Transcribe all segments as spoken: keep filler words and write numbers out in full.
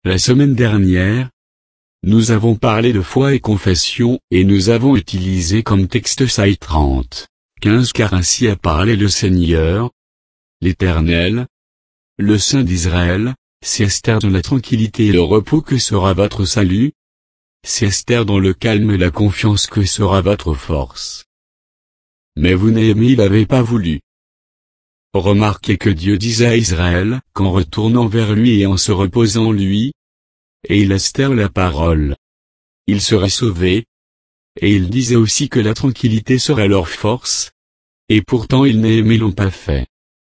La semaine dernière, nous avons parlé de foi et confession et nous avons utilisé comme texte Isaïe trente, quinze car ainsi a parlé le Seigneur, l'Éternel, le Saint d'Israël, siester dans la tranquillité et le repos que sera votre salut, siester dans le calme et la confiance que sera votre force. Mais vous Néhémie l'avez pas voulu. Remarquez que Dieu disait à Israël, qu'en retournant vers lui et en se reposant en lui, et il Esther la parole, il serait sauvé, et il disait aussi que la tranquillité serait leur force, et pourtant ils Néhémie l'ont pas fait.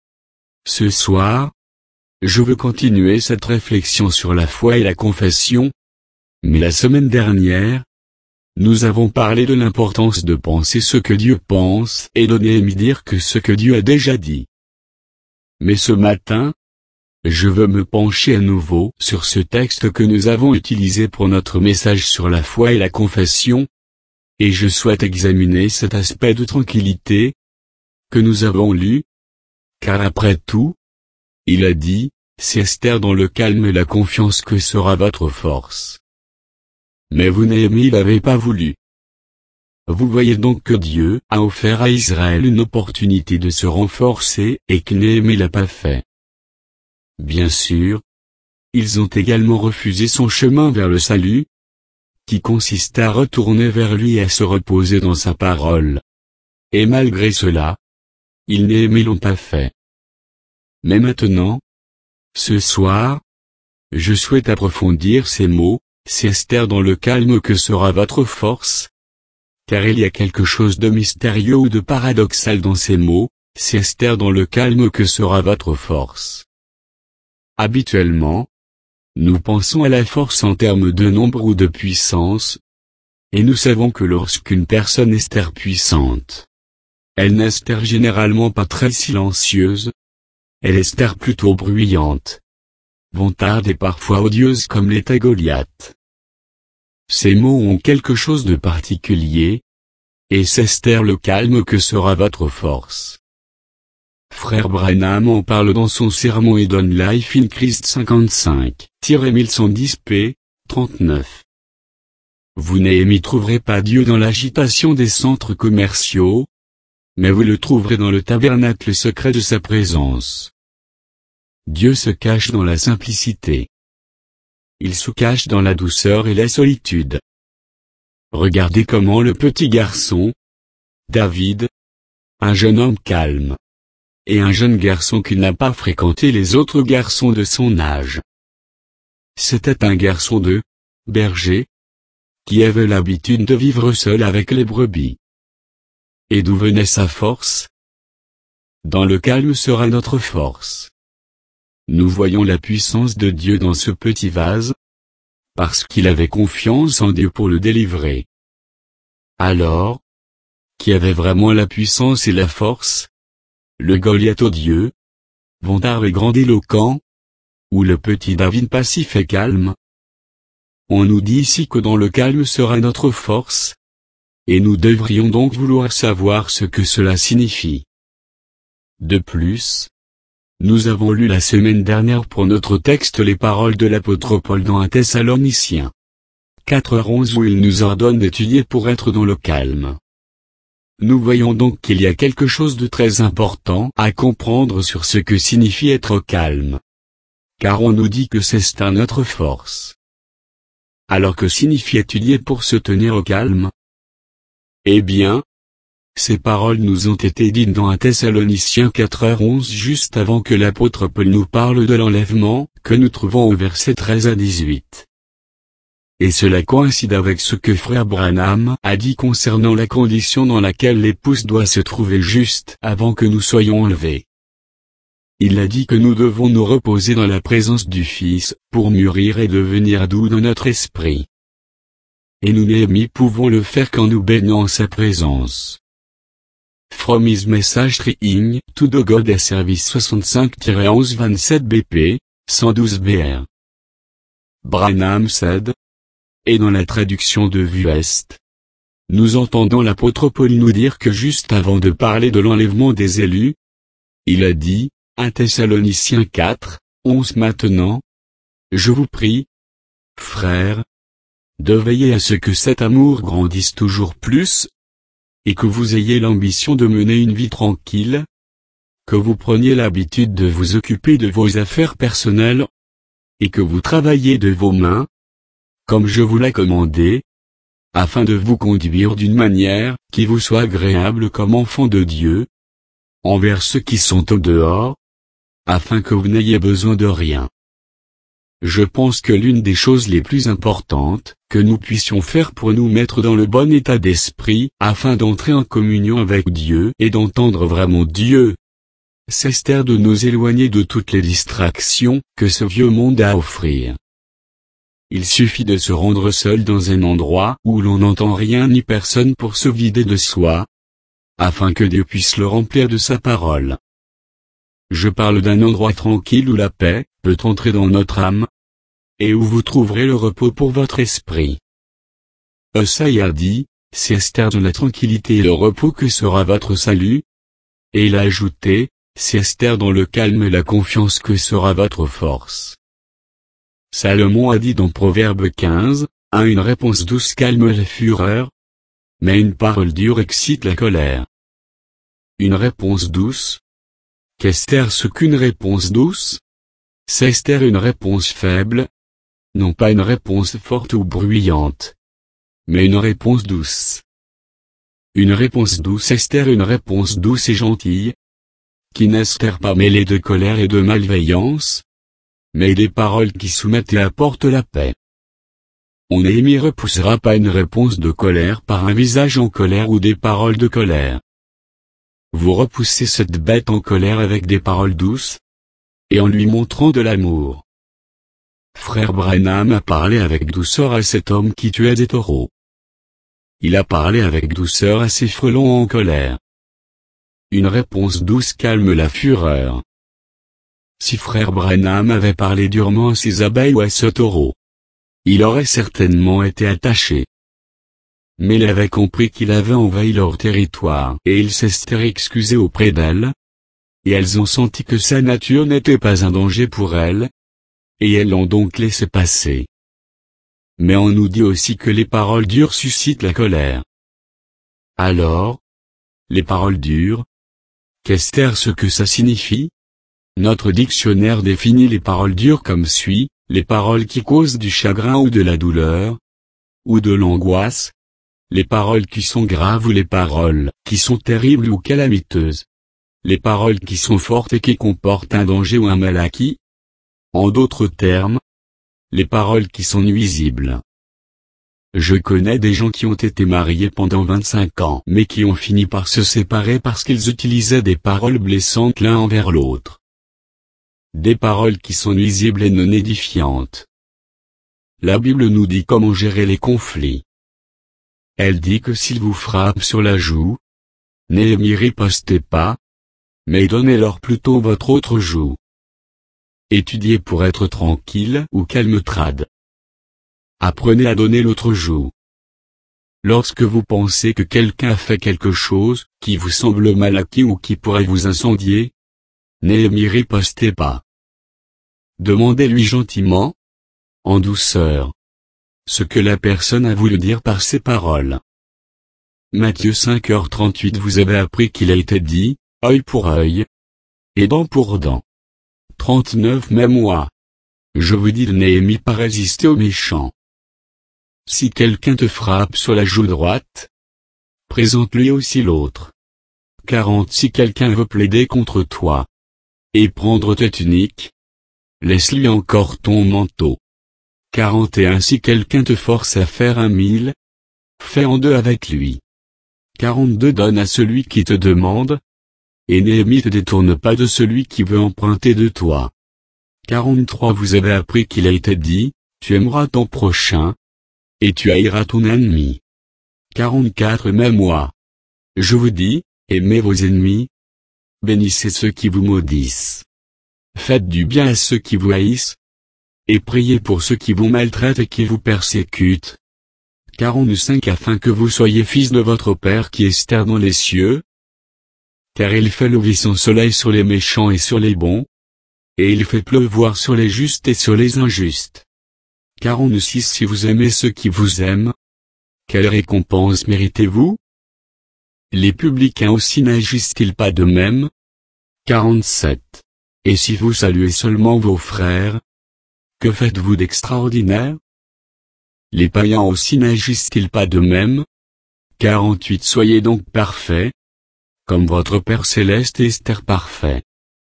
Ce soir, je veux continuer cette réflexion sur la foi et la confession, mais la semaine dernière, nous avons parlé de l'importance de penser ce que Dieu pense et de Néhémie dire que ce que Dieu a déjà dit. Mais ce matin, je veux me pencher à nouveau sur ce texte que nous avons utilisé pour notre message sur la foi et la confession, et je souhaite examiner cet aspect de tranquillité que nous avons lu, car après tout, il a dit, siester dans le calme et la confiance que sera votre force. Mais vous Néhémie l'avez pas voulu. Vous voyez donc que Dieu a offert à Israël une opportunité de se renforcer et que Néhémie l'a pas fait. Bien sûr, ils ont également refusé son chemin vers le salut, qui consiste à retourner vers lui et à se reposer dans sa parole. Et malgré cela, ils Néhémie l'ont pas fait. Mais maintenant, ce soir, je souhaite approfondir ces mots, siester dans le calme que sera votre force, car il y a quelque chose de mystérieux ou de paradoxal dans ces mots, siester dans le calme que sera votre force. Habituellement, nous pensons à la force en termes de nombre ou de puissance, et nous savons que lorsqu'une personne est Esther puissante, elle n'est Esther généralement pas très silencieuse, elle est Esther plutôt bruyante, vantarde et parfois odieuse comme l'était Goliath. Ces mots ont quelque chose de particulier, et c'est Esther le calme que sera votre force. Frère Branham en parle dans son sermon Eden Life in Christ cinquante-cinq, mille cent dix p, trente-neuf. Vous Néhémie trouverez pas Dieu dans l'agitation des centres commerciaux, mais vous le trouverez dans le tabernacle secret de sa présence. Dieu se cache dans la simplicité. Il se cache dans la douceur et la solitude. Regardez comment le petit garçon, David, un jeune homme calme, et un jeune garçon qui n'a pas fréquenté les autres garçons de son âge. C'était un garçon de berger, qui avait l'habitude de vivre seul avec les brebis. Et d'où venait sa force? Dans le calme sera notre force. Nous voyons la puissance de Dieu dans ce petit vase, parce qu'il avait confiance en Dieu pour le délivrer. Alors, qui avait vraiment la puissance et la force? Le Goliath odieux, vantard et grandiloquent, ou le petit David passif et calme? On nous dit ici que dans le calme sera notre force, et nous devrions donc vouloir savoir ce que cela signifie. De plus, nous avons lu la semaine dernière pour notre texte les paroles de l'apôtre Paul dans un Thessaloniciens quatre heures onze où il nous ordonne d'étudier pour être dans le calme. Nous voyons donc qu'il y a quelque chose de très important à comprendre sur ce que signifie être au calme. Car on nous dit que c'est notre force. Alors que signifie étudier pour se tenir au calme? Eh bien, ces paroles nous ont été dites dans un Thessaloniciens quatre heures onze juste avant que l'apôtre Paul nous parle de l'enlèvement, que nous trouvons au verset treize à dix-huit. Et cela coïncide avec ce que frère Branham a dit concernant la condition dans laquelle l'épouse doit se trouver juste avant que nous soyons enlevés. Il a dit que nous devons nous reposer dans la présence du Fils, pour mûrir et devenir doux dans notre esprit. Et nous Néhémie pouvons le faire quand nous baignons en sa présence. From his message trying to the God at service soixante-cinq onze vingt-sept B P, cent douze B R. Branham said. Et dans la traduction de Vue Est, nous entendons l'apôtre Paul nous dire que juste avant de parler de l'enlèvement des élus, il a dit, un Thessaloniciens quatre, onze maintenant, je vous prie, frères, de veiller à ce que cet amour grandisse toujours plus, et que vous ayez l'ambition de mener une vie tranquille, que vous preniez l'habitude de vous occuper de vos affaires personnelles, et que vous travailliez de vos mains, comme je vous l'ai commandé, afin de vous conduire d'une manière qui vous soit agréable comme enfant de Dieu, envers ceux qui sont au dehors, afin que vous n'ayez besoin de rien. Je pense que l'une des choses les plus importantes que nous puissions faire pour nous mettre dans le bon état d'esprit, afin d'entrer en communion avec Dieu et d'entendre vraiment Dieu, c'est de nous éloigner de toutes les distractions que ce vieux monde a à offrir. Il suffit de se rendre seul dans un endroit où l'on n'entend rien ni personne pour se vider de soi, afin que Dieu puisse le remplir de sa parole. Je parle d'un endroit tranquille où la paix peut entrer dans notre âme, et où vous trouverez le repos pour votre esprit. Esaïe a dit, c'est dans la tranquillité et le repos que sera votre salut, et il a ajouté, c'est dans le calme et la confiance que sera votre force. Salomon a dit dans Proverbe quinze, un une réponse douce calme la fureur, mais une parole dure excite la colère. Une réponse douce. Qu'est-ce ce qu'une réponse douce? C'est une réponse faible, non pas une réponse forte ou bruyante, mais une réponse douce. Une réponse douce est une réponse douce et gentille, qui n'est pas mêlée de colère et de malveillance, mais des paroles qui soumettent et apportent la paix. On n'y repoussera pas une réponse de colère par un visage en colère ou des paroles de colère. Vous repoussez cette bête en colère avec des paroles douces, et en lui montrant de l'amour. Frère Branham a parlé avec douceur à cet homme qui tuait des taureaux. Il a parlé avec douceur à ces frelons en colère. Une réponse douce calme la fureur. Si frère Branham avait parlé durement à ces abeilles ou à ce taureau, il aurait certainement été attaché. Mais il avait compris qu'il avait envahi leur territoire et il s'était excusé auprès d'elles, et elles ont senti que sa nature n'était pas un danger pour elles, et elles l'ont donc laissé passer. Mais on nous dit aussi que les paroles dures suscitent la colère. Alors, les paroles dures, qu'est-ce ce que ça signifie? Notre dictionnaire définit les paroles dures comme suit, les paroles qui causent du chagrin ou de la douleur, ou de l'angoisse, les paroles qui sont graves ou les paroles qui sont terribles ou calamiteuses, les paroles qui sont fortes et qui comportent un danger ou un mal acquis. En d'autres termes, les paroles qui sont nuisibles. Je connais des gens qui ont été mariés pendant vingt-cinq ans mais qui ont fini par se séparer parce qu'ils utilisaient des paroles blessantes l'un envers l'autre. Des paroles qui sont nuisibles et non édifiantes. La Bible nous dit comment gérer les conflits. Elle dit que s'ils vous frappent sur la joue, n'y ripostez pas, mais donnez-leur plutôt votre autre joue. Étudiez pour être tranquille ou calme trad. Apprenez à donner l'autre joue. Lorsque vous pensez que quelqu'un a fait quelque chose qui vous semble mal acquis ou qui pourrait vous incendier, n'y ripostez pas. Demandez-lui gentiment, en douceur, ce que la personne a voulu dire par ses paroles. Matthieu cinq heures trente-huit. Vous avez appris qu'il a été dit, œil pour œil, et dent pour dent. trente-neuf. Mais moi, je vous dis de n'aimer pas résister aux méchants. Si quelqu'un te frappe sur la joue droite, présente-lui aussi l'autre. quarante. Si quelqu'un veut plaider contre toi, et prendre ta tunique, laisse-lui encore ton manteau. quarante et un. Si quelqu'un te force à faire un mille, fais en deux avec lui. quarante-deux. Donne à celui qui te demande, et ne te détourne pas de celui qui veut emprunter de toi. quarante-trois. Vous avez appris qu'il a été dit, tu aimeras ton prochain, et tu haïras ton ennemi. quarante-quatre. Mais moi, je vous dis, aimez vos ennemis, bénissez ceux qui vous maudissent. Faites du bien à ceux qui vous haïssent, et priez pour ceux qui vous maltraitent et qui vous persécutent. quarante-cinq. Afin que vous soyez fils de votre Père qui est dans les cieux, car il fait lever son soleil sur les méchants et sur les bons, et il fait pleuvoir sur les justes et sur les injustes. quarante-six Si vous aimez ceux qui vous aiment, quelle récompense méritez-vous? Les publicains aussi n'agissent-ils pas de même? quarante-sept Et si vous saluez seulement vos frères, que faites-vous d'extraordinaire? Les païens aussi n'agissent-ils pas de même? quarante-huit Soyez donc parfaits, comme votre Père céleste est parfait.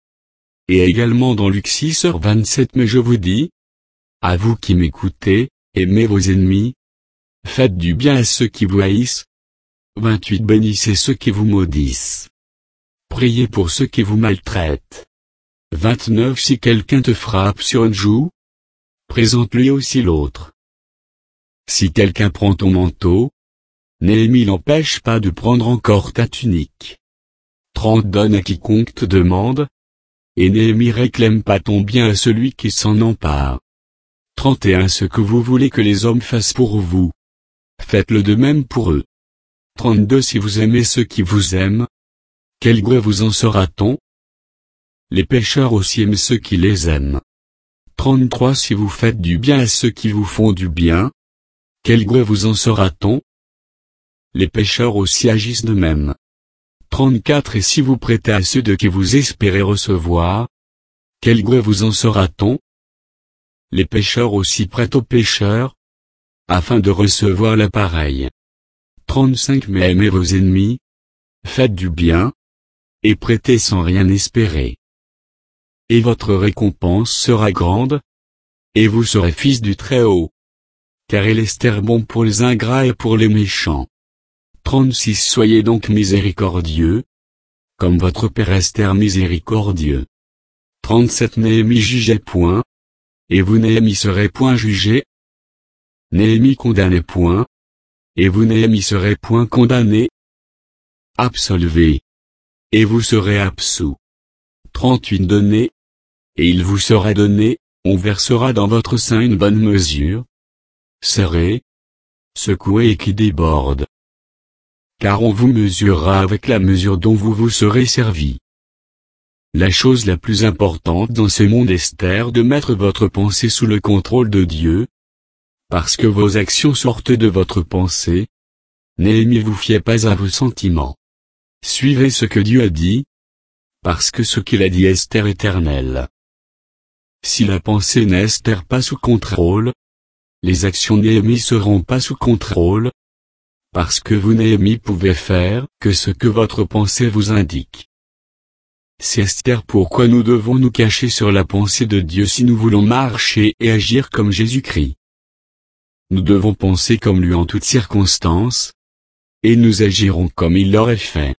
Et également dans Luc six heures vingt-sept Mais je vous dis, à vous qui m'écoutez, aimez vos ennemis, faites du bien à ceux qui vous haïssent. vingt-huit Bénissez ceux qui vous maudissent. Priez pour ceux qui vous maltraitent. vingt-neuf Si quelqu'un te frappe sur une joue, présente-lui aussi l'autre. Si quelqu'un prend ton manteau, Néhémie n'empêche pas de prendre encore ta tunique. trente Donne à quiconque te demande, et Néhémie réclame pas ton bien à celui qui s'en empare. trente et un Ce que vous voulez que les hommes fassent pour vous, faites-le de même pour eux. trente-deux Si vous aimez ceux qui vous aiment, quel gré vous en sera-t-on? Les pécheurs aussi aiment ceux qui les aiment. trente-trois Si vous faites du bien à ceux qui vous font du bien, quel gré vous en sera-t-on? Les pécheurs aussi agissent de même. trente-quatre Et si vous prêtez à ceux de qui vous espérez recevoir, quel gré vous en sera-t-on? Les pécheurs aussi prêtent aux pécheurs, afin de recevoir l'appareil. trente-cinq Mais aimez vos ennemis, faites du bien, et prêtez sans rien espérer. Et votre récompense sera grande, et vous serez fils du Très-Haut. Car il est bon pour les ingrats et pour les méchants. trente-six Soyez donc miséricordieux, comme votre Père est miséricordieux. trente-sept Néhémie jugeait point, et vous Néhémie serez point jugé. Néhémie condamnait point, et vous Néhémie serez point condamné. Absolvez, et vous serez absous. trente-huit Donnez, et il vous sera donné, on versera dans votre sein une bonne mesure, serrée, secouée et qui déborde. Car on vous mesurera avec la mesure dont vous vous serez servi. La chose la plus importante dans ce monde est de mettre votre pensée sous le contrôle de Dieu, parce que vos actions sortent de votre pensée. Néhémie vous fiez pas à vos sentiments. Suivez ce que Dieu a dit, parce que ce qu'il a dit est éternel. Si la pensée n'est pas sous contrôle, les actions Néhémie seront pas sous contrôle, parce que vous Néhémie pouvez faire que ce que votre pensée vous indique. C'est Esther pourquoi nous devons nous cacher sur la pensée de Dieu si nous voulons marcher et agir comme Jésus-Christ. Nous devons penser comme lui en toutes circonstances, et nous agirons comme il l'aurait fait.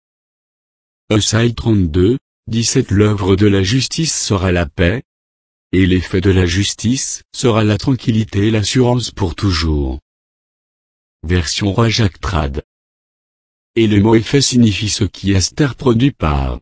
Esaïe trente-deux, dix-sept L'œuvre de la justice sera la paix, et l'effet de la justice sera la tranquillité et l'assurance pour toujours. Version Roi Jacques Trad. Et le mot effet signifie ce qui Esther produit par.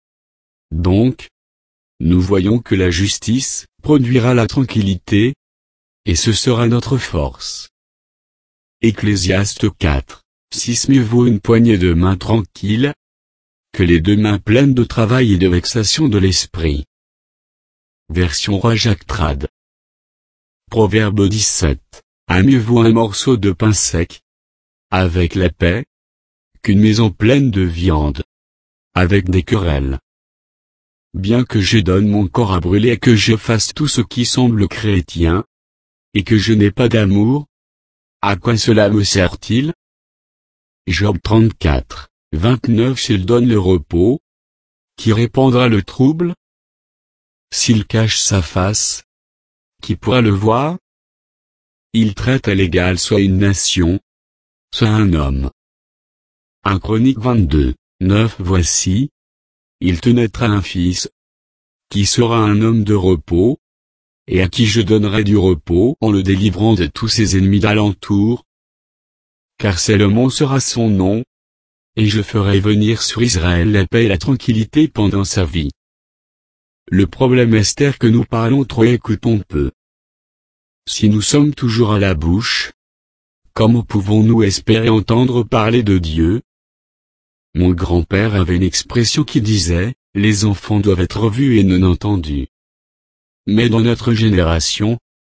Donc, nous voyons que la justice produira la tranquillité, et ce sera notre force. Ecclésiaste quatre, six Mieux vaut une poignée de mains tranquilles, que les deux mains pleines de travail et de vexation de l'esprit. Version Roi Jacques Trad. Proverbe dix-sept. À mieux vaut un morceau de pain sec, avec la paix, qu'une maison pleine de viande, avec des querelles. Bien que je donne mon corps à brûler et que je fasse tout ce qui semble chrétien, et que je n'ai pas d'amour, à quoi cela me sert-il? Job trente-quatre, vingt-neuf S'il donne le repos, qui répandra le trouble? S'il cache sa face, qui pourra le voir? Il traite à l'égal soit une nation, soit un homme. un Chronique vingt-deux, neuf Voici, il te naîtra un fils, qui sera un homme de repos, et à qui je donnerai du repos en le délivrant de tous ses ennemis d'alentour. Car Salomon sera son nom, et je ferai venir sur Israël la paix et la tranquillité pendant sa vie. Le problème est que nous parlons trop et écoutons peu. Si nous sommes toujours à la bouche, comment pouvons-nous espérer entendre parler de Dieu? Mon grand-père avait une expression qui disait, les enfants doivent être vus et non entendus. Mais dans notre génération,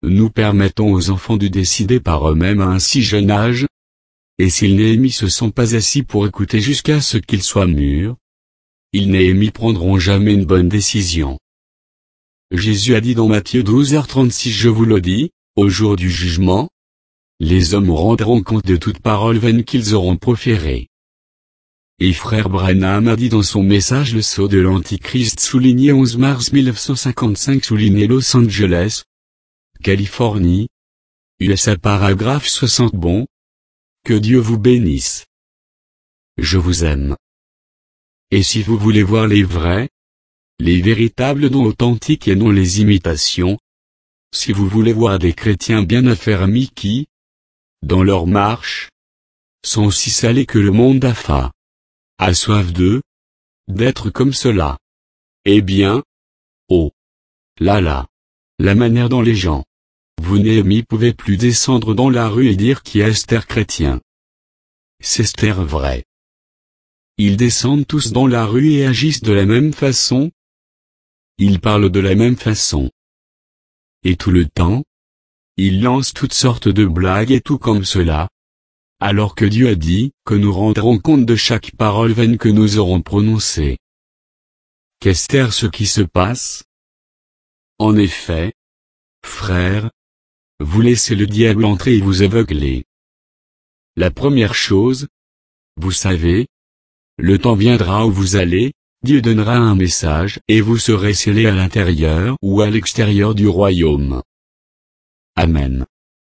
nous permettons aux enfants de décider par eux-mêmes à un si jeune âge. Et s'ils Néhémie se sont pas assis pour écouter jusqu'à ce qu'ils soient mûrs, ils Néhémie prendront jamais une bonne décision. Jésus a dit dans Matthieu douze heures trente-six: Je vous le dis, au jour du jugement, les hommes rendront compte de toute parole vaine qu'ils auront proférée. Et frère Branham a dit dans son message Le sceau de l'Antichrist souligné onze mars mille neuf cent cinquante-cinq souligné Los Angeles, Californie, U S A paragraphe soixante. Bon, que Dieu vous bénisse. Je vous aime. Et si vous voulez voir les vrais, les véritables dons authentiques et non les imitations, si vous voulez voir des chrétiens bien affermis qui, dans leur marche, sont aussi salés que le monde a faim, a soif d'eux, d'être comme cela. Eh bien, oh, là là, la manière dont les gens, vous Néhémie pouvez plus descendre dans la rue et dire qui est Esther chrétien. C'est Esther vrai. Ils descendent tous dans la rue et agissent de la même façon. Ils parlent de la même façon. Et tout le temps, ils lancent toutes sortes de blagues et tout comme cela. Alors que Dieu a dit que nous rendrons compte de chaque parole vaine que nous aurons prononcée. Qu'est-ce ce qui se passe? En effet, frères, vous laissez le diable entrer et vous aveugler. La première chose, vous savez, le temps viendra où vous allez, Dieu donnera un message et vous serez scellés à l'intérieur ou à l'extérieur du royaume. Amen.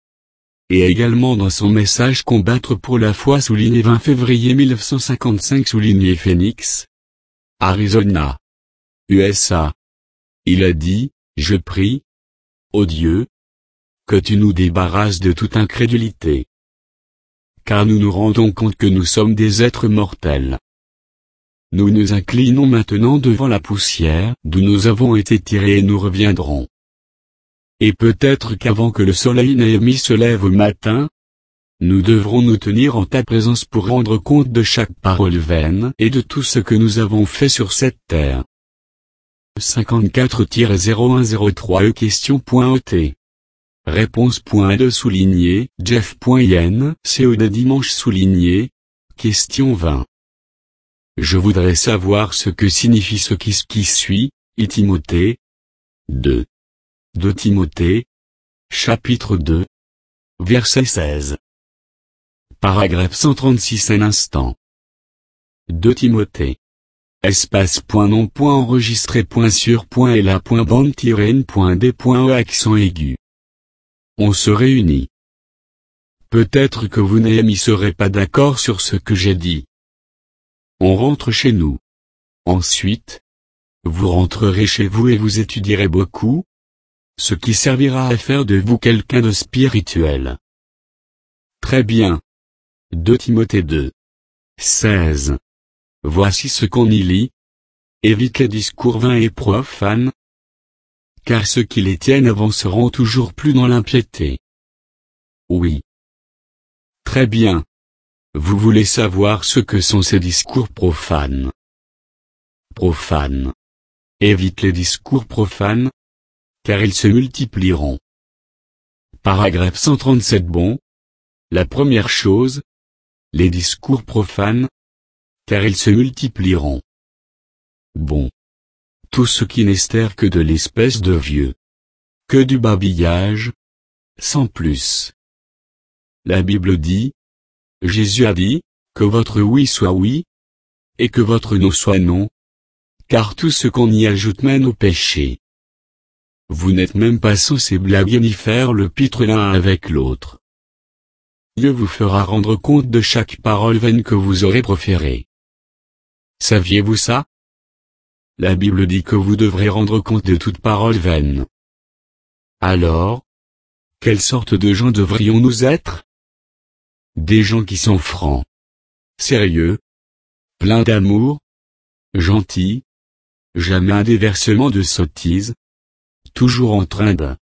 Et également dans son message Combattre pour la foi souligné vingt février mille neuf cent cinquante-cinq souligné Phoenix, Arizona, U S A. Il a dit, je prie, ô Dieu, que tu nous débarrasses de toute incrédulité. Car nous nous rendons compte que nous sommes des êtres mortels. Nous nous inclinons maintenant devant la poussière d'où nous avons été tirés et nous reviendrons. Et peut-être qu'avant que le soleil Néhémie se lève au matin, nous devrons nous tenir en ta présence pour rendre compte de chaque parole vaine et de tout ce que nous avons fait sur cette terre. cinquante-quatre zéro un zéro trois E question.ot Réponse.de souligné, Jeff.yen, C O D dimanche souligné, question vingt. Je voudrais savoir ce que signifie ce qui, ce qui suit, et Timothée. deux. De Timothée. Chapitre deux. Verset seize. Paragraphe cent trente-six un instant. De Timothée. Espace point nom point enregistré point sur point la point bande tiret n point d point e accent aigu. On se réunit. Peut-être que vous Néhémie serez pas d'accord sur ce que j'ai dit. On rentre chez nous. Ensuite, vous rentrerez chez vous et vous étudierez beaucoup, ce qui servira à faire de vous quelqu'un de spirituel. Très bien. De Timothée deux. seize. Voici ce qu'on y lit. Évite les discours vains et profanes, car ceux qui les tiennent avanceront toujours plus dans l'impiété. Oui. Très bien. Vous voulez savoir ce que sont ces discours profanes. Profanes. Évite les discours profanes, car ils se multiplieront. Paragraphe cent trente-sept. Bon. La première chose, les discours profanes, car ils se multiplieront. Bon. Tout ce qui n'est que de l'espèce de vieux. Que du babillage. Sans plus. La Bible dit, Jésus a dit, que votre oui soit oui, et que votre non soit non, car tout ce qu'on y ajoute mène au péché. Vous n'êtes même pas censé blaguer ni faire le pitre l'un avec l'autre. Dieu vous fera rendre compte de chaque parole vaine que vous aurez proférée. Saviez-vous ça? La Bible dit que vous devrez rendre compte de toute parole vaine. Alors, quelle sorte de gens devrions-nous être? Des gens qui sont francs, sérieux, pleins d'amour, gentils, jamais un déversement de sottise, toujours en train de...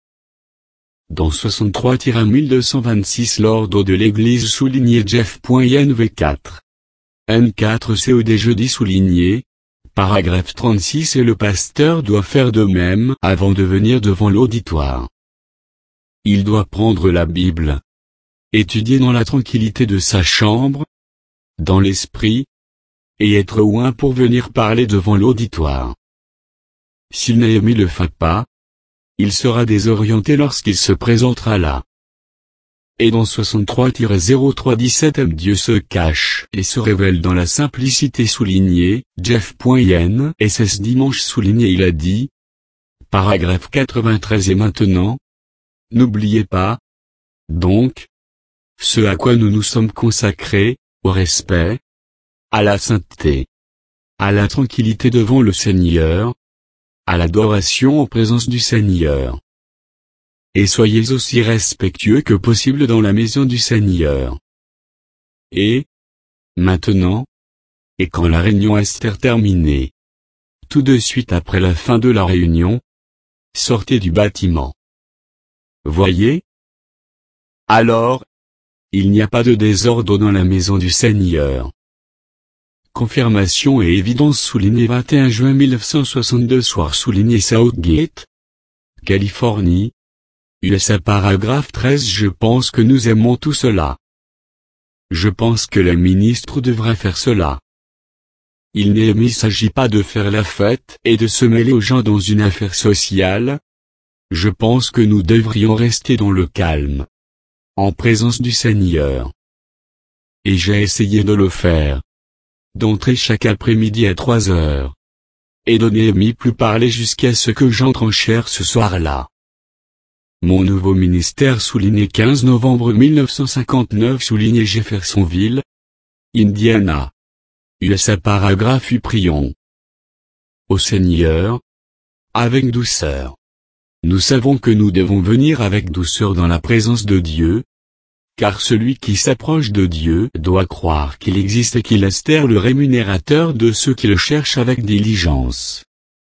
Dans soixante-trois mille deux cent vingt-six l'ordre de l'Église souligné Jeff.N V quatre. N quatre C O D jeudi souligné, paragraphe trente-six et le pasteur doit faire de même avant de venir devant l'auditoire. il doit prendre la Bible, étudier dans la tranquillité de sa chambre, dans l'esprit, et être oint pour venir parler devant l'auditoire. Si Néhémie le fait pas, il sera désorienté lorsqu'il se présentera là. Et dans soixante-trois zéro trois dix-sept Dieu se cache et se révèle dans la simplicité soulignée, Jeff.yen, S S dimanche souligné il a dit, paragraphe quatre-vingt-treize et maintenant, n'oubliez pas, donc, ce à quoi nous nous sommes consacrés, au respect, à la sainteté, à la tranquillité devant le Seigneur, à l'adoration en présence du Seigneur. Et soyez aussi respectueux que possible dans la maison du Seigneur. Et, maintenant, et quand la réunion est terminée, tout de suite après la fin de la réunion, sortez du bâtiment. Voyez? Alors, il n'y a pas de désordre dans la maison du Seigneur. Confirmation et évidence souligné vingt et un juin mille neuf cent soixante-deux soir souligné Southgate, Californie, U S A paragraphe treize Je pense que nous aimons tout cela. Je pense que le ministre devrait faire cela. Il ne s'agit pas de faire la fête et de se mêler aux gens dans une affaire sociale. Je pense que nous devrions rester dans le calme, en présence du Seigneur. Et j'ai essayé de le faire. D'entrer chaque après-midi à trois heures. Et de Néhémie plus parler jusqu'à ce que j'entre en chair ce soir-là. Mon nouveau ministère souligné quinze novembre mille neuf cent cinquante-neuf souligné Jeffersonville, Indiana. U S A paragraphe U prions. Au Seigneur, avec douceur. Nous savons que nous devons venir avec douceur dans la présence de Dieu, car celui qui s'approche de Dieu doit croire qu'il existe et qu'il est le rémunérateur de ceux qui le cherchent avec diligence.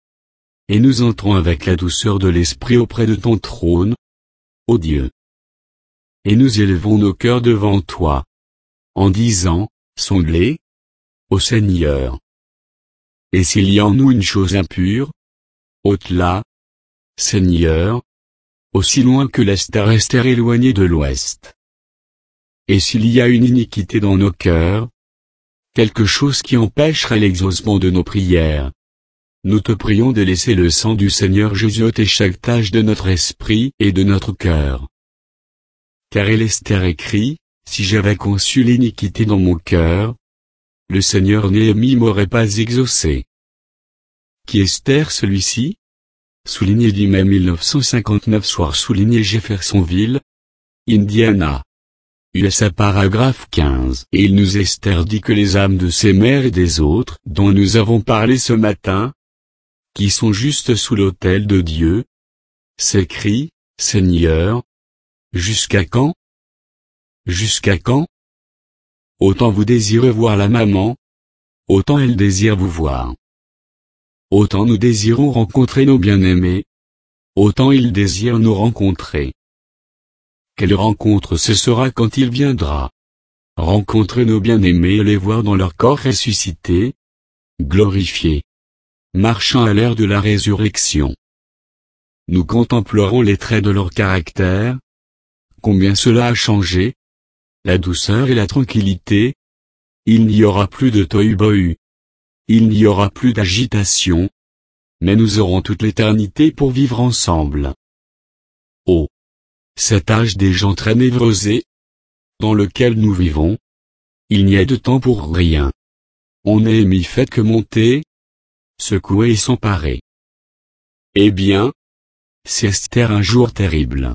Et nous entrons avec la douceur de l'Esprit auprès de ton trône, ô Dieu. Et nous élevons nos cœurs devant toi, en disant, sonde-les, ô Seigneur. Et s'il y a en nous une chose impure, ôte-la, Seigneur, aussi loin que l'est reste éloigné de l'ouest. Et s'il y a une iniquité dans nos cœurs, quelque chose qui empêcherait l'exaucement de nos prières, nous te prions de laisser le sang du Seigneur Jésus ôter chaque tache de notre esprit et de notre cœur. Car il est écrit, si j'avais conçu l'iniquité dans mon cœur, le Seigneur Néhémie m'aurait pas exaucé. Qui est celui-ci? Souligné du mai mille neuf cent cinquante-neuf soir souligné Jeffersonville, Indiana. U S A paragraphe quinze. Et il nous Esther dit que les âmes de ces mères et des autres, dont nous avons parlé ce matin, qui sont juste sous l'autel de Dieu, s'écrient, Seigneur, jusqu'à quand? Jusqu'à quand? Autant vous désirez voir la maman, autant elle désire vous voir. Autant nous désirons rencontrer nos bien-aimés, autant ils désirent nous rencontrer. Quelle rencontre ce sera quand il viendra? Rencontrer nos bien-aimés et les voir dans leur corps ressuscité, glorifiés, marchant à l'ère de la résurrection. Nous contemplerons les traits de leur caractère. Combien cela a changé? La douceur et la tranquillité. Il n'y aura plus de tohu-bohu. Il n'y aura plus d'agitation. Mais nous aurons toute l'éternité pour vivre ensemble. Oh! Cet âge des gens très névrosés, dans lequel nous vivons, il n'y a de temps pour rien. On n'est mis fait que monter, secouer et s'emparer. Eh bien, c'est Esther un jour terrible.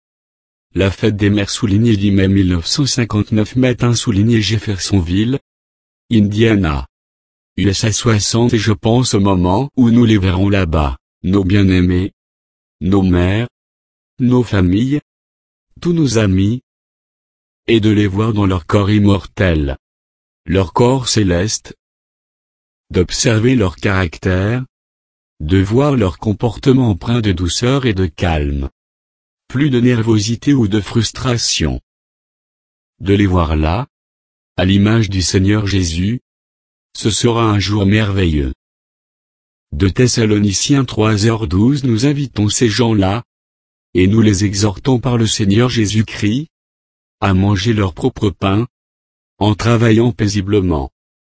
La fête des mères soulignée du mai mille neuf cent cinquante-neuf matin souligné Jeffersonville, Indiana. U S A soixante et je pense au moment où nous les verrons là-bas, nos bien-aimés, nos mères, nos familles, tous nos amis, et de les voir dans leur corps immortel, leur corps céleste, d'observer leur caractère, de voir leur comportement empreint de douceur et de calme, plus de nervosité ou de frustration. De les voir là, à l'image du Seigneur Jésus, ce sera un jour merveilleux. De Thessaloniciens trois heures douze Nous invitons ces gens-là, et nous les exhortons par le Seigneur Jésus-Christ à manger leur propre pain, en travaillant paisiblement.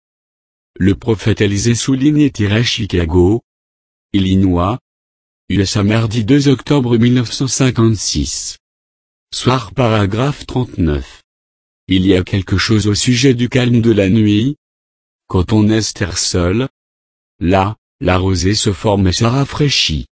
Le prophète Élisée souligné-Chicago, Illinois, U S A mardi deux octobre mille neuf cent cinquante-six. Soir paragraphe trente-neuf. Il y a quelque chose au sujet du calme de la nuit. Quand on est Esther seul, là, la rosée se forme et se rafraîchit.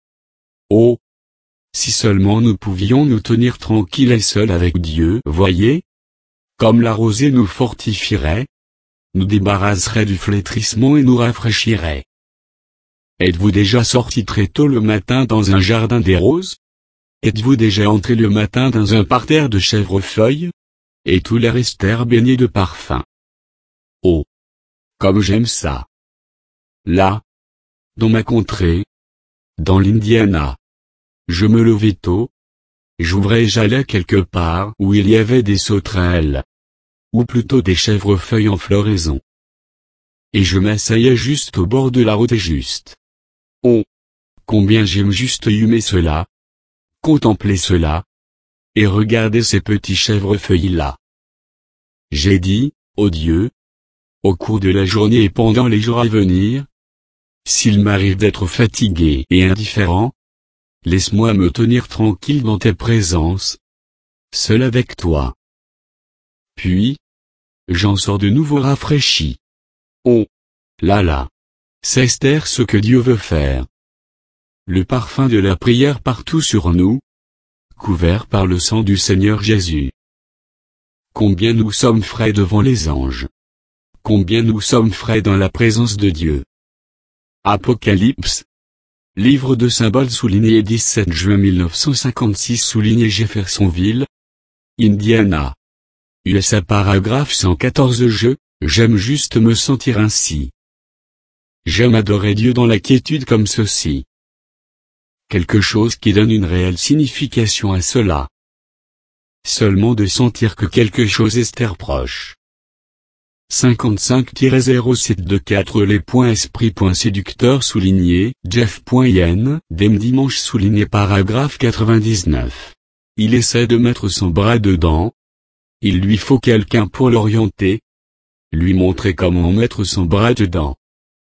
Oh! Si seulement nous pouvions nous tenir tranquilles et seuls avec Dieu, voyez? Comme la rosée nous fortifierait, nous débarrasserait du flétrissement et nous rafraîchirait. Êtes-vous déjà sorti très tôt le matin dans un jardin des roses? Êtes-vous déjà entré le matin dans un parterre de chèvrefeuilles? Et tout l'air Esther baigné de parfum. Oh! Comme j'aime ça! Là, dans ma contrée, dans l'Indiana, je me levais tôt, j'ouvrais et j'allais quelque part où il y avait des sauterelles, ou plutôt des chèvrefeuilles en floraison. Et je m'asseyais juste au bord de la route et juste. Oh! Combien j'aime juste humer cela, contempler cela, et regarder ces petits chèvrefeuilles-là. J'ai dit, ô Dieu, au cours de la journée et pendant les jours à venir, s'il m'arrive d'être fatigué et indifférent, laisse-moi me tenir tranquille dans tes présences, seul avec toi. Puis, j'en sors de nouveau rafraîchi. Oh! Là là! C'est Esther ce que Dieu veut faire. Le parfum de la prière partout sur nous, couvert par le sang du Seigneur Jésus. Combien nous sommes frais devant les anges. Combien nous sommes frais dans la présence de Dieu. Apocalypse. Livre de symboles souligné dix-sept juin mille neuf cent cinquante-six souligné Jeffersonville, Indiana. U S A paragraphe cent quatorze Je, j'aime juste me sentir ainsi. J'aime adorer Dieu dans la quiétude comme ceci. Quelque chose qui donne une réelle signification à cela. Seulement de sentir que quelque chose est Esther proche. cinquante-cinq zéro sept deux quatre Les points esprit point séducteur souligné, Jeff.yen, Dem dimanche souligné paragraphe quatre-vingt-dix-neuf. Il essaie de mettre son bras dedans. Il lui faut quelqu'un pour l'orienter. Lui montrer comment mettre son bras dedans.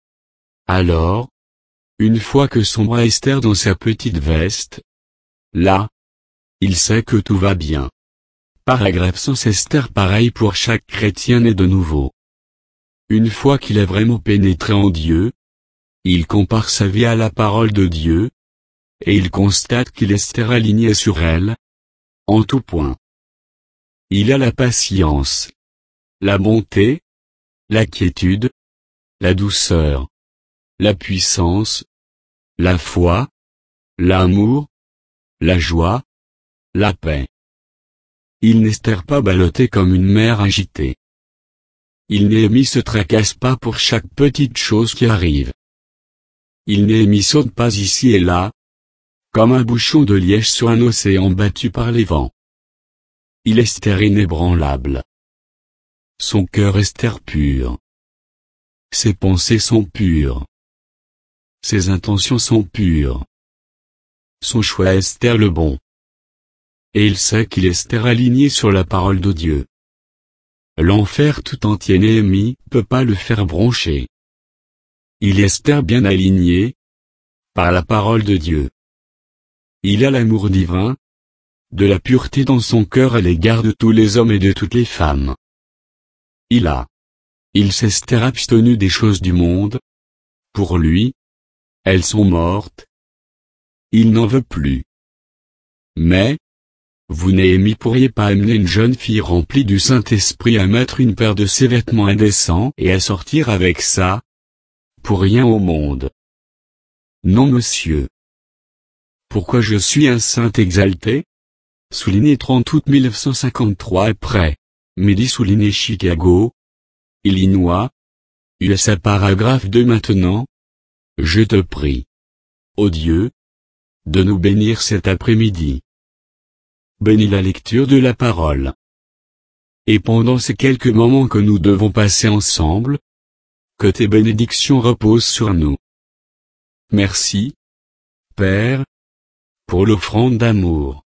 Alors, une fois que son bras Esther dans sa petite veste, là, il sait que tout va bien. Paragraphe cent Esther pareil pour chaque chrétien né de nouveau. Une fois qu'il est vraiment pénétré en Dieu, il compare sa vie à la parole de Dieu, et il constate qu'il est Esther aligné sur elle, en tout point. Il a la patience, la bonté, la quiétude, la douceur, la puissance, la foi, l'amour, la joie, la paix. Il n'Esther pas ballotté comme une mer agitée. Il Néhémie se tracasse pas pour chaque petite chose qui arrive. Il Néhémie saute pas ici et là, comme un bouchon de liège sur un océan battu par les vents. Il Esther inébranlable. Son cœur Esther pur. Ses pensées sont pures. Ses intentions sont pures. Son choix Esther le bon. Et il sait qu'il est Esther aligné sur la parole de Dieu. L'enfer tout entier Néhémie peut pas le faire broncher. Il est Esther bien aligné, par la parole de Dieu. Il a l'amour divin, de la pureté dans son cœur à l'égard de tous les hommes et de toutes les femmes. Il a. Il s'est Esther abstenu des choses du monde. Pour lui, elles sont mortes. Il n'en veut plus. Mais, vous Néhémie pourriez pas amener une jeune fille remplie du Saint-Esprit à mettre une paire de ses vêtements indécents et à sortir avec ça? Pour rien au monde. Non monsieur. Pourquoi je suis un saint exalté? Souligné trente août mille neuf cent cinquante-trois après. Midi souligné Chicago, Illinois. U S A paragraphe deux Maintenant. Je te prie, ô Dieu, de nous bénir cet après-midi. Bénis la lecture de la parole. Et pendant ces quelques moments que nous devons passer ensemble, que tes bénédictions reposent sur nous. Merci, Père, pour l'offrande d'amour.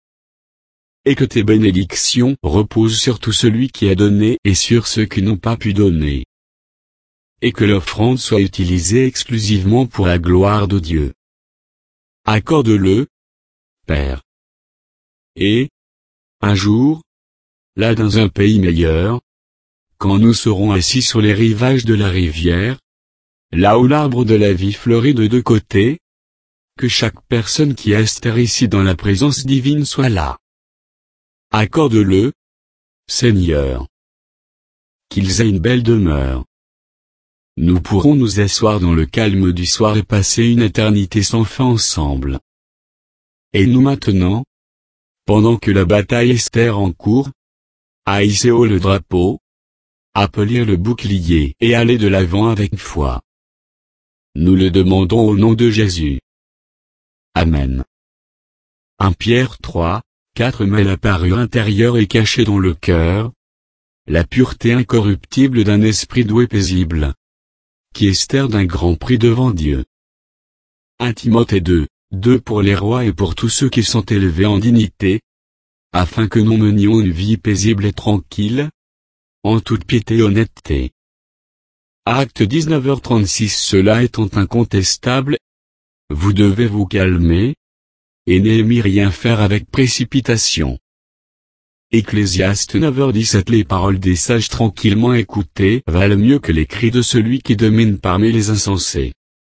Et que tes bénédictions reposent sur tout celui qui a donné et sur ceux qui n'ont pas pu donner. Et que l'offrande soit utilisée exclusivement pour la gloire de Dieu. Accorde-le, Père. Et, un jour, là dans un pays meilleur, quand nous serons assis sur les rivages de la rivière, là où l'arbre de la vie fleurit de deux côtés, que chaque personne qui espère ici dans la présence divine soit là. Accorde-le, Seigneur. Qu'ils aient une belle demeure. Nous pourrons nous asseoir dans le calme du soir et passer une éternité sans fin ensemble. Et nous maintenant, pendant que la bataille est en cours, à hisser haut le drapeau, à polir le bouclier et aller de l'avant avec foi. Nous le demandons au nom de Jésus. Amen. un Pierre trois, quatre Mais la parure intérieure est cachée dans le cœur, la pureté incorruptible d'un esprit doué paisible, qui espère d'un grand prix devant Dieu. un Timothée deux, deux Pour les rois et pour tous ceux qui sont élevés en dignité, afin que nous menions une vie paisible et tranquille, en toute piété et honnêteté. Acte dix-neuf heures trente-six Cela étant incontestable, vous devez vous calmer, et n'aimez rien faire avec précipitation. Ecclésiaste neuf heures dix-sept Les paroles des sages tranquillement écoutées valent mieux que les cris de celui qui domine parmi les insensés.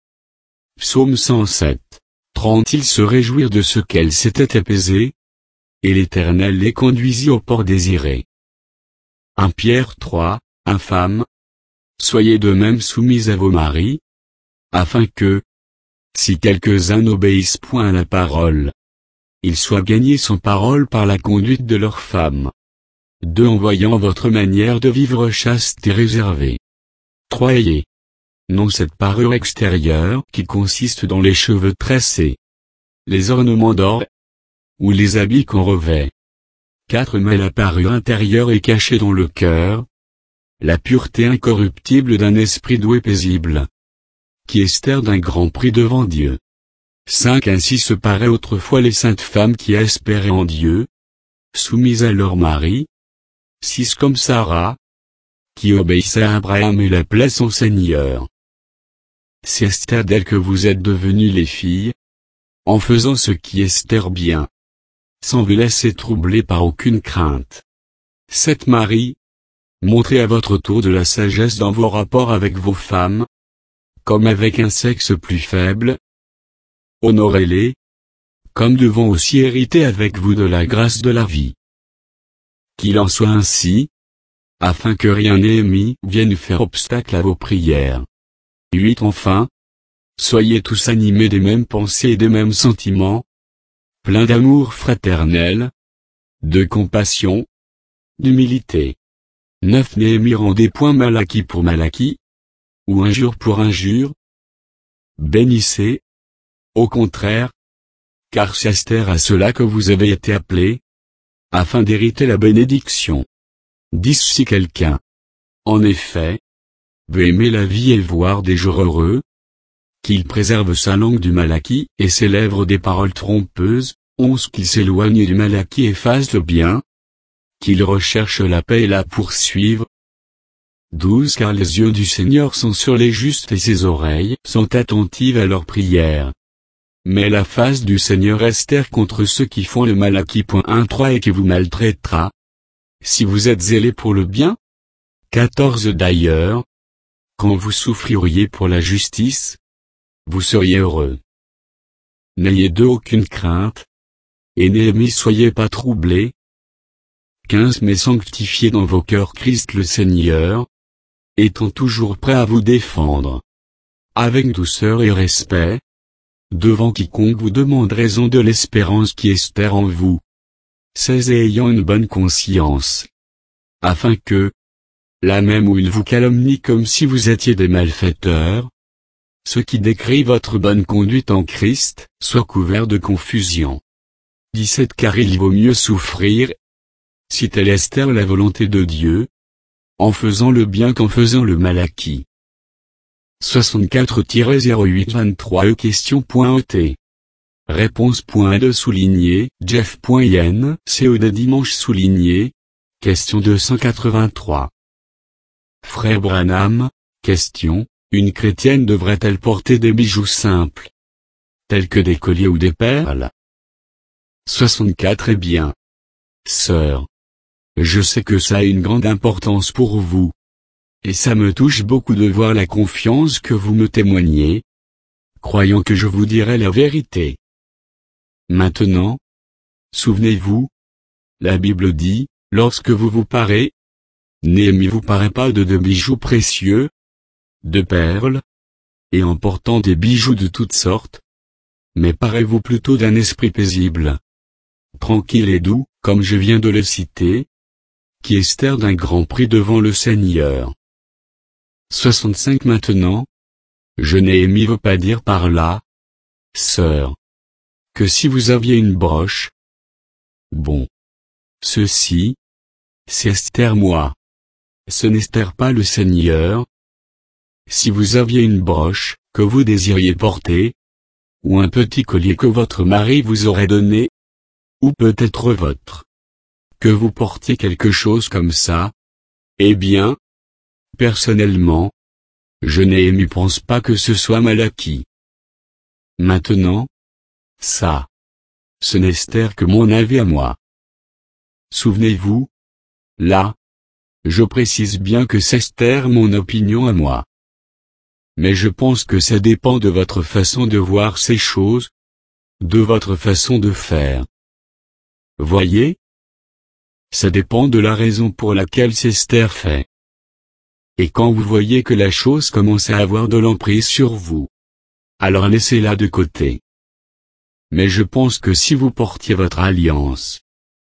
Psaume cent sept, trente Ils se réjouirent de ce qu'elle s'était apaisée, et l'Éternel les conduisit au port désiré. un Pierre trois, Infâmes, soyez de même soumis à vos maris, afin que, si quelques-uns n'obéissent point à la parole, ils soient gagnés sans parole par la conduite de leurs femmes. deux En voyant votre manière de vivre chaste et réservée. trois Ayez non cette parure extérieure qui consiste dans les cheveux tressés, les ornements d'or, ou les habits qu'on revêt. quatre Mais la parure intérieure est cachée dans le cœur, la pureté incorruptible d'un esprit doué paisible, qui espère d'un grand prix devant Dieu. cinq Ainsi se paraient autrefois les saintes femmes qui espéraient en Dieu, soumises à leur mari. six Comme Sarah, qui obéissait à Abraham et l'appelait son Seigneur. C'est Esther d'elle que vous êtes devenues les filles, en faisant ce qui Esther bien, sans vous laisser troubler par aucune crainte. sept Marie, montrez à votre tour de la sagesse dans vos rapports avec vos femmes, comme avec un sexe plus faible. Honorez-les, comme devant aussi hériter avec vous de la grâce de la vie. Qu'il en soit ainsi, afin que rien n'ennemi vienne faire obstacle à vos prières. huit Enfin, soyez tous animés des mêmes pensées et des mêmes sentiments, pleins d'amour fraternel, de compassion, d'humilité. neuf N'aimez rendez point mal acquis pour mal acquis, ou injure pour injure. Bénissez, au contraire, car c'est Esther à cela que vous avez été appelés, afin d'hériter la bénédiction. dix Si quelqu'un, en effet, veut aimer la vie et voir des jours heureux, qu'il préserve sa langue du mal acquis et ses lèvres des paroles trompeuses. onze Qu'il s'éloigne du mal acquis et fasse le bien, qu'il recherche la paix et la poursuive. douze Car les yeux du Seigneur sont sur les justes et ses oreilles sont attentives à leurs prières. Mais la face du Seigneur est contre ceux qui font le mal acquis. un trois Et qui vous maltraitera, si vous êtes zélés pour le bien. quatorze D'ailleurs, quand vous souffririez pour la justice, vous seriez heureux. N'ayez d'eux aucune crainte, et n'aimez soyez pas troublés. quinze Mais sanctifiez dans vos cœurs Christ le Seigneur, étant toujours prêt à vous défendre, avec douceur et respect, devant quiconque vous demande raison de l'espérance qui espère en vous. seize Et ayant une bonne conscience, afin que, là même où ils vous calomnient comme si vous étiez des malfaiteurs, ceux qui décrivent votre bonne conduite en Christ, soient couverts de confusion. dix-sept Car il vaut mieux souffrir, si telle est la volonté de Dieu, en faisant le bien qu'en faisant le mal acquis. soixante-quatre zéro huit vingt-trois E Question.E T Réponse point deux souligné, Jeff.yen, C O D dimanche souligné. Question deux cent quatre-vingt-trois. Frère Branham, question, une chrétienne devrait-elle porter des bijoux simples, tels que des colliers ou des perles? soixante-quatre Eh bien, sœur, je sais que ça a une grande importance pour vous. Et ça me touche beaucoup de voir la confiance que vous me témoignez, croyant que je vous dirai la vérité. Maintenant, souvenez-vous, la Bible dit, lorsque vous vous parez, Néhémie vous paraît pas de de bijoux précieux, de perles, et en portant des bijoux de toutes sortes, mais parez-vous plutôt d'un esprit paisible, tranquille et doux, comme je viens de le citer, qui Esther d'un grand prix devant le Seigneur. soixante-cinq Maintenant, je Néhémie veut pas dire par là, sœur, que si vous aviez une broche, bon, ceci, c'est Esther moi. Ce n'est Esther pas le Seigneur. Si vous aviez une broche, que vous désiriez porter, ou un petit collier que votre mari vous aurait donné, ou peut-être votre, que vous portiez quelque chose comme ça, eh bien, personnellement, je Néhémie pense pas que ce soit mal acquis. Maintenant, ça, ce n'est Esther que mon avis à moi. Souvenez-vous, là, je précise bien que c'est Esther mon opinion à moi. Mais je pense que ça dépend de votre façon de voir ces choses, de votre façon de faire. Voyez? Ça dépend de la raison pour laquelle c'est Esther fait. Et quand vous voyez que la chose commence à avoir de l'emprise sur vous, alors laissez-la de côté. Mais je pense que si vous portiez votre alliance,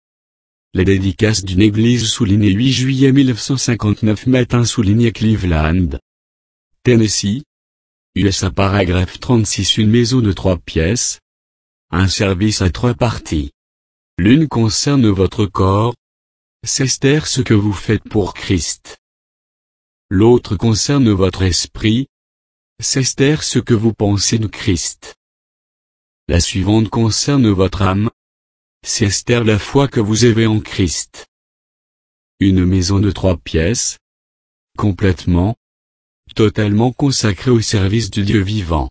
la dédicace d'une église soulignée huit juillet mille neuf cent cinquante-neuf matin souligné Cleveland, Tennessee, U S A paragraphe trente-six une maison de trois pièces, un service à trois parties. L'une concerne votre corps, c'est Esther ce que vous faites pour Christ. L'autre concerne votre esprit, c'est Esther ce que vous pensez de Christ. La suivante concerne votre âme, c'est Esther la foi que vous avez en Christ. Une maison de trois pièces, complètement, totalement consacrée au service du Dieu vivant.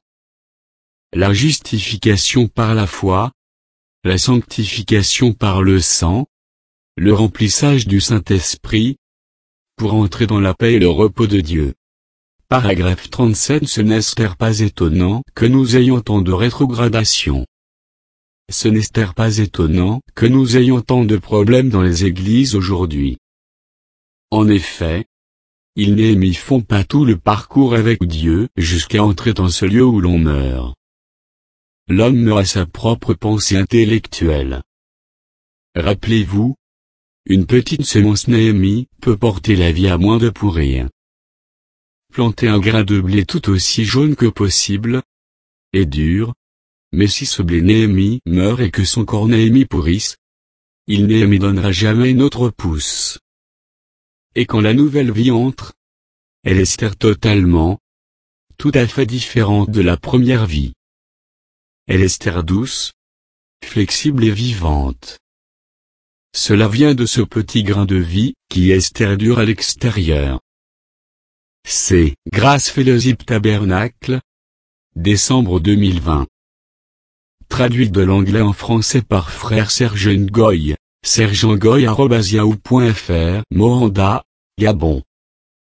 La justification par la foi, la sanctification par le sang, le remplissage du Saint-Esprit, pour entrer dans la paix et le repos de Dieu. Paragraphe trente-sept Ce n'est pas étonnant que nous ayons tant de rétrogradation. Ce n'est pas étonnant que nous ayons tant de problèmes dans les églises aujourd'hui. En effet, ils Néhémie font pas tout le parcours avec Dieu jusqu'à entrer dans ce lieu où l'on meurt. L'homme meurt à sa propre pensée intellectuelle. Rappelez-vous, une petite semence Néhémie peut porter la vie à moins de pourrir. Planter un grain de blé tout aussi jaune que possible, et dur, mais si ce blé Néhémie meurt et que son corps Néhémie pourrisse, il Néhémie donnera jamais une autre pousse. Et quand la nouvelle vie entre, elle est Esther totalement, tout à fait différente de la première vie. Elle est Esther douce, flexible et vivante. Cela vient de ce petit grain de vie, qui est Esther dur à l'extérieur. C'est Grâce Fellowship Tabernacle, décembre deux mille vingt. Traduit de l'anglais en français par frère Serge Ngoy, serge ngoy arobase yahoo point fr, Moanda, Gabon.